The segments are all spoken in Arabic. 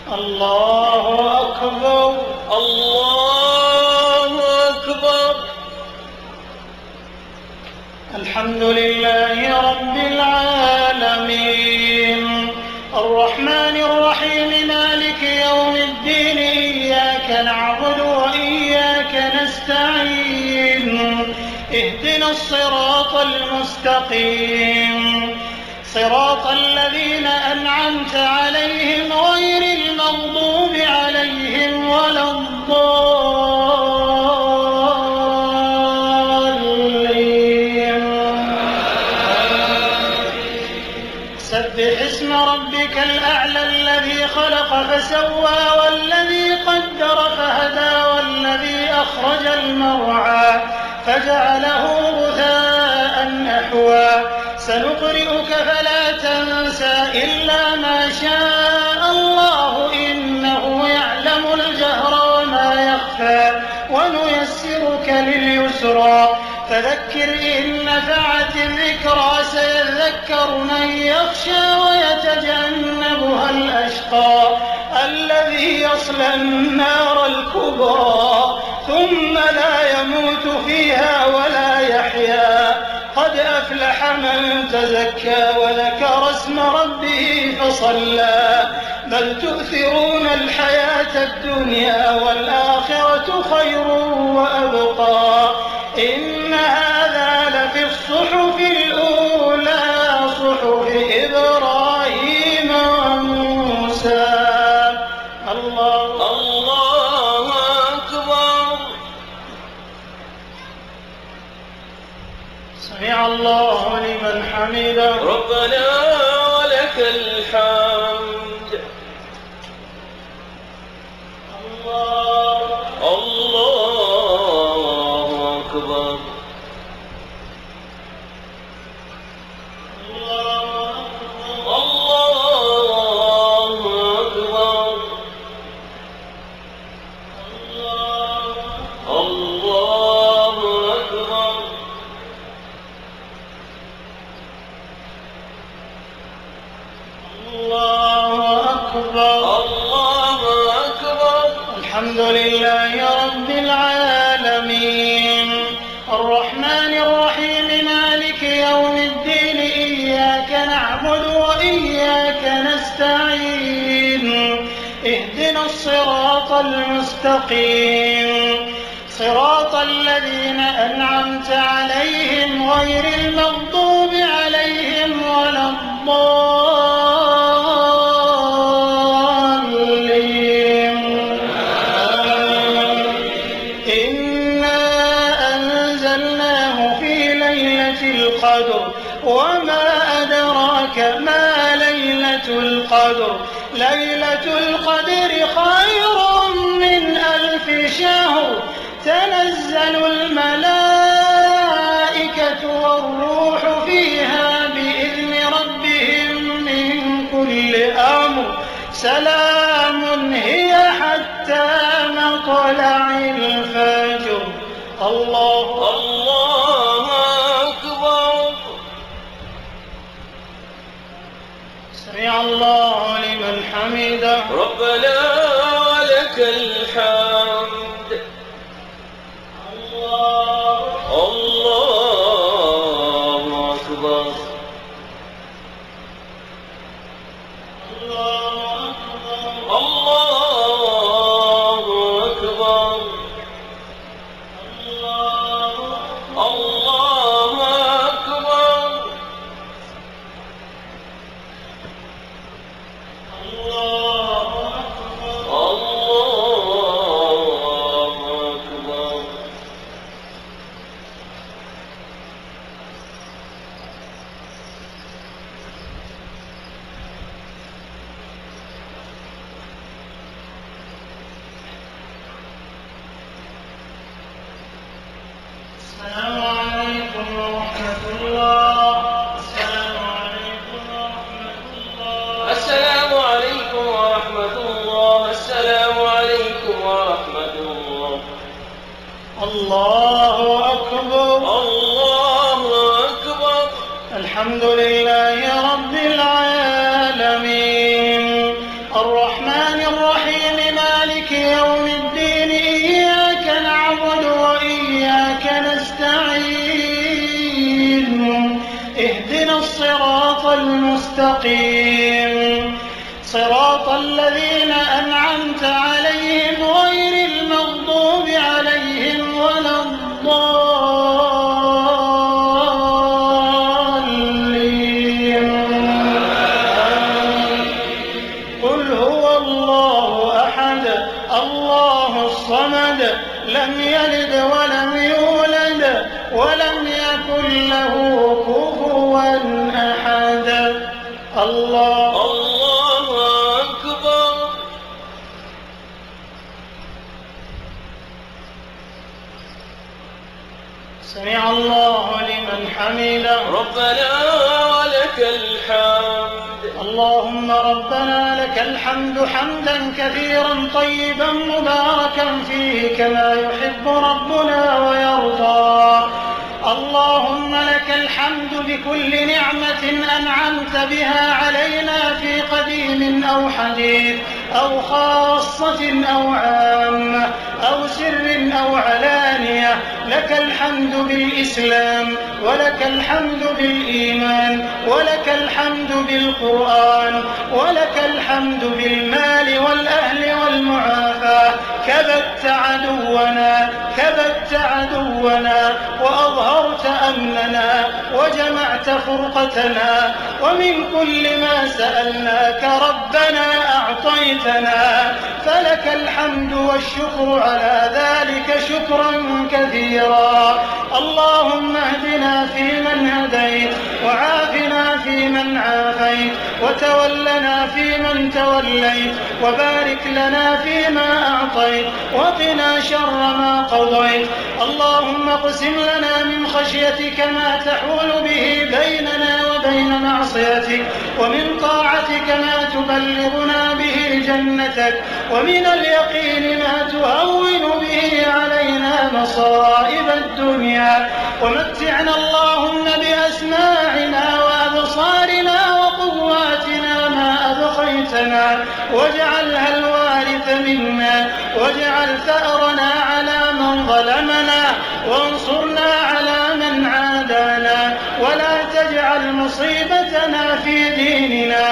الله أكبر الله أكبر. الحمد لله رب العالمين الرحمن الرحيم مالك يوم الدين إياك نعبد وإياك نستعين اهدنا الصراط المستقيم صراط الذين أنعمت عليهم غير المغضوب عليهم ولا الضالين. سبح اسم ربك الأعلى الذي خلق فسوى والذي قدر فهدى والذي أخرج المرعى فجعله غثاء أحوى سنقرئك فلا تنسى إلا ما شاء الله إنه يعلم الجهر وما يخفى ونيسرك لليسرى فذكر إن نفعت الذكرى سيذكر من يخشى ويتجنبها الأشقى الذي يصلى النار الكبرى ثم لا يموت فيها ولا يحيا قد أفلح من تزكى وذكر اسم ربه فصلى بل تؤثرون الحياة الدنيا والآخرة خير وأبقى إن هذا لفي الصحف الأولى صحف إبراهيم وموسى. الله أكبر. سمع الله لمن حمده ربنا ولك الحمد. الله أكبر. الحمد لله رب العالمين الرحمن الرحيم مالك يوم الدين إياك نعبد وإياك نستعين اهدنا الصراط المستقيم صراط الذين أنعمت عليهم غير المغضوب عليهم ولا الضالين. إنا أنزلناه في ليلة القدر وما أدراك ما ليلة القدر ليلة القدر خير من 1000 شهر تنزل الملائكة والروح فيها بإذن ربهم من كل أمر سلام هي حتى مطلع الفجر. الله أكبر. سمع الله لمن حمده ربنا ولك الحمد. الله أكبر. الله أكبر. الله أكبر. السلام عليكم ورحمة الله. السلام عليكم ورحمة الله. السلام عليكم ورحمة الله. السلام عليكم ورحمة الله. الله أكبر. الله أكبر. الحمد لله رب العالمين الرحمن الرحيم اهدنا الصراط المستقيم صراط الذين أنعمت عليهم غير المغضوب عليهم ولا الضالين. قل هو الله أحد الله الصمد لم يلد ولم يولد ولم يكن له كفوا أحد. الله أكبر. سمع الله لمن حمده. ربنا ولك الحمد. اللهم ربنا لك الحمد حمدا كثيرا طيبا مباركا فيه كما يحب ربنا ويرضى. اللهم لك الحمد بكل نعمة أنعمت بها علينا في قديم أو حديث أو خاصة أو عامة أو سر أو علانية. لك الحمد بالإسلام ولك الحمد بالإيمان ولك الحمد بالقرآن ولك الحمد بالمال والأهل والمعافاة. كبت عدونا وأظهرت أمننا وجمعت فرقتنا ومن كل ما سألناك ربنا أعطيتنا فلك الحمد والشكر على ذلك شكرا كثيرا. اللهم اهدنا فيمن هديت وعافنا فيمن عافيت وتولنا فيمن توليت وبارك لنا فيما أعطيت وقنا شر ما قضيت. اللهم اقسم لنا من خشيتك ما تحول به بيننا وبين معصيتك ومن طاعتك ما تبلغنا به جنتك ومن اليقين ما تهون به علينا مصائب الدنيا. ومتعنا اللهم بأسماعنا وأبصارنا وقواتنا ما أبقيتنا واجعلها الوارث منا واجعل ثأرنا على من ظلمنا وانصرنا على من عادانا ولا تجعل مصيبتنا في ديننا.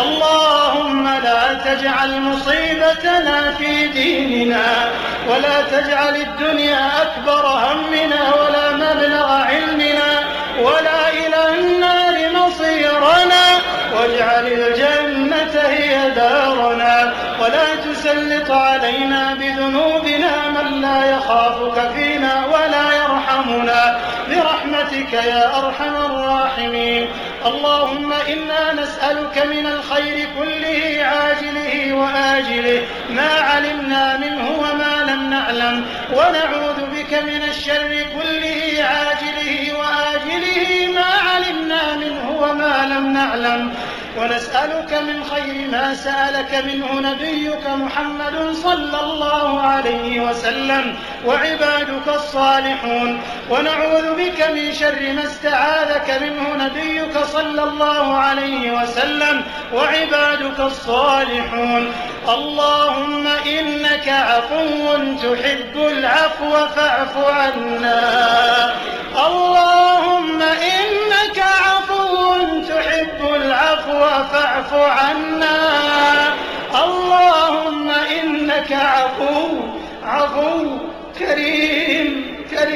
اللهم لا تجعل مصيبتنا في ديننا ولا تجعل الدنيا أكبر همنا ولا مبلغ علمنا ولا إلى النار مصيرنا واجعل الجنة هي دارنا ولا تسلط علينا بذنوبنا من لا يخافك فينا ولا يرحمنا برحمتك يا أرحم الراحمين. اللهم إنا نسألك من الخير كله عاجله وآجله ما علمنا منه وما لم نعلم ونعوذ بك من الشر كله عاجله وآجله ما علمنا منه وما لم نعلم ونسألك من خير ما سألك منه نبيك محمد صلى الله عليه وسلم وعبادك الصالحون ونعوذ بك من شر ما استعاذك منه نبيك صلى الله عليه وسلم وعبادك الصالحون. اللهم إنك عفو تحب العفو فاعف عنا. اللهم إنك عفو تحب العفو فاعف عنا. اللهم إنك عفو كريم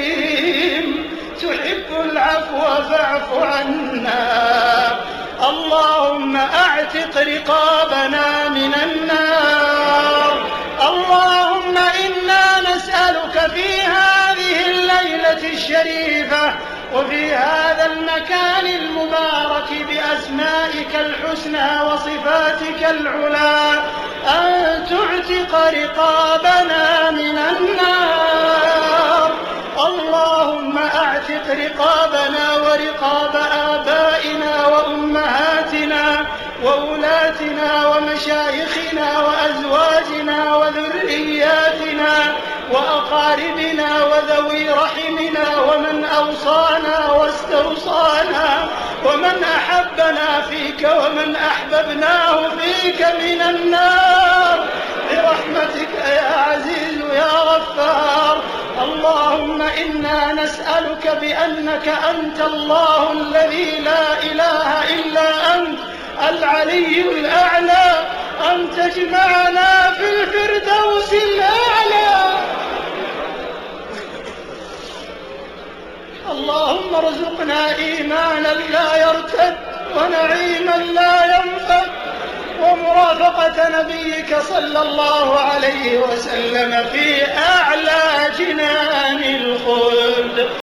تحب العفو فاعف عنا. اللهم أعتق رقابنا من النار. اللهم إنا نسألك في هذه الليلة الشريفة وفي هذا المكان المبارك بأسمائك الحسنى وصفاتك العلى أن تعتق رقابنا من النار. اللهم أعتق رقابنا ورقاب آبائنا وأمهاتنا وأولاتنا ومشايخنا وأزواجنا وذرياتنا وأقاربنا وذوي رحمنا ومن أوصانا واستوصانا ومن أحبنا فيك ومن أحببناه فيك من النار برحمتك يا عزيز يا غفار. اللهم إنا نسألك بأنك أنت الله الذي لا إله إلا أنت العلي الأعلى أن تجمعنا في الفردوس الأعلى. اللهم ارزقنا إيمانا لا يرتد ونعيما لا ينفد ومرافقة نبيك صلى الله عليه وسلم في أعلى جنان الخلد.